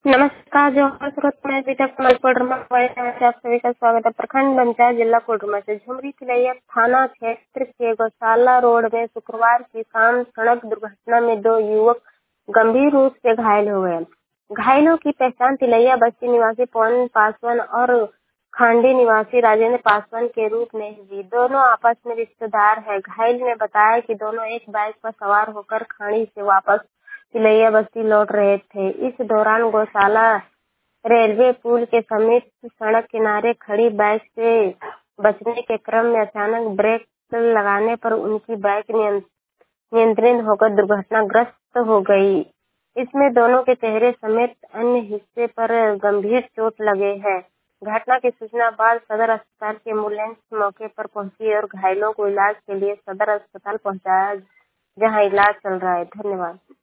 नमस्कार जौहर स्रोत में अभी तक कमल कोडरमा से आप सभी का स्वागत है। प्रखंड पंचायत जिला कोडरमा से झुमरी तिलैया थाना क्षेत्र के गौशाला रोड में शुक्रवार की शाम सड़क दुर्घटना में 2 युवक गंभीर रूप से घायल हो गए। घायलों की पहचान तिलैया बस्ती निवासी पवन पासवान और खांडी निवासी राजेंद्र पासवान के रूप में हुई। दोनों आपस में रिश्तेदार है। घायल ने बताया कि दोनों एक बाइक पर सवार होकर खाड़ी से वापस तिलैया बस्ती लौट रहे थे। इस दौरान गौशाला रेलवे पुल के समीप सड़क किनारे खड़ी बाइक से बचने के क्रम में अचानक ब्रेक लगाने पर उनकी बाइक नियंत्रित होकर दुर्घटनाग्रस्त हो गई। इसमें दोनों के चेहरे समेत अन्य हिस्से पर गंभीर चोट लगे हैं। घटना की सूचना बाद सदर अस्पताल की एम्बुलेंस मौके पर पहुंची और घायलों को इलाज के लिए सदर अस्पताल पहुंचाया, जहां इलाज चल रहा है। धन्यवाद।